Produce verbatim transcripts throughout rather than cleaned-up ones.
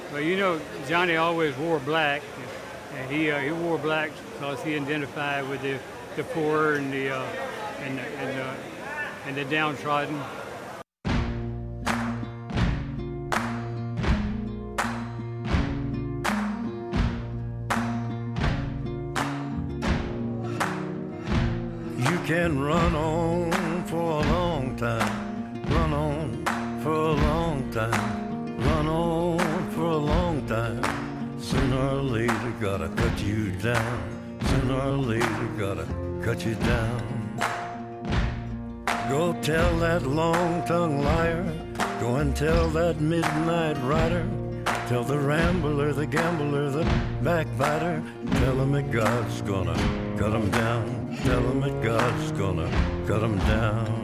Well, you know, Johnny always wore black, and he uh, he wore black because he identified with the the poor and the uh, and the, and the, and the downtrodden. You can run on for a long time, run on for a long time, run on for a long time. Sooner or later, gotta cut you down. Sooner or later, gotta cut you down. Go tell that long-tongued liar, go and tell that midnight rider, tell the rambler, the gambler, the backbiter, tell him that God's gonna cut him down. Tell him that God's gonna cut him down.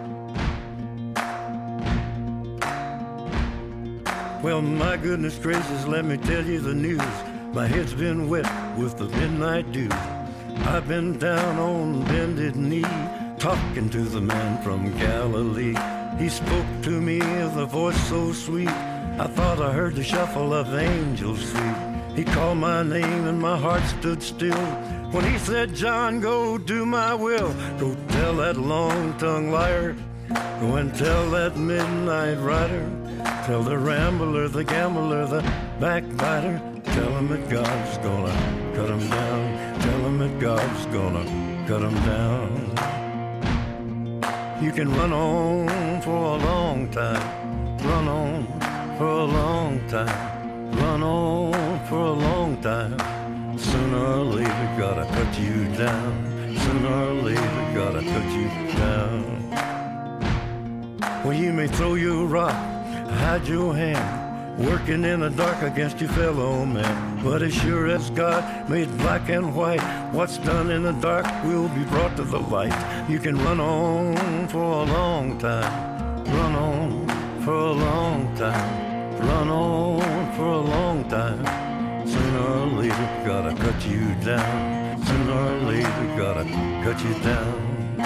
Well, my goodness gracious, let me tell you the news. My head's been wet with the midnight dew. I've been down on bended knee, talking to the man from Galilee. He spoke to me with a voice so sweet, I thought I heard the shuffle of angels' feet. He called my name and my heart stood still when he said, John, go do my will. Go tell that long-tongued liar, go and tell that midnight rider, tell the rambler, the gambler, the backbiter, tell him that God's gonna cut him down. Tell him that God's gonna cut him down. You can run on for a long time, run on for a long time, run on for a long time. Sooner or later, gotta cut you down. Sooner or later, gotta cut you down. Well, you may throw your rock, hide your hand, working in the dark against your fellow man. But as sure as God made black and white, what's done in the dark will be brought to the light. You can run on for a long time, run on for a long time, run on for a long time. Sooner or later, gotta cut you down. Sooner or later, gotta cut you down.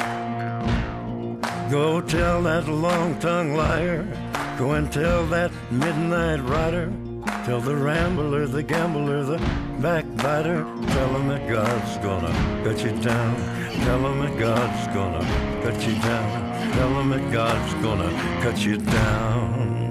Go tell that long-tongued liar, go and tell that midnight rider, tell the rambler, the gambler, the backbiter, tell him that God's gonna cut you down. Tell him that God's gonna cut you down. Tell him that God's gonna cut you down.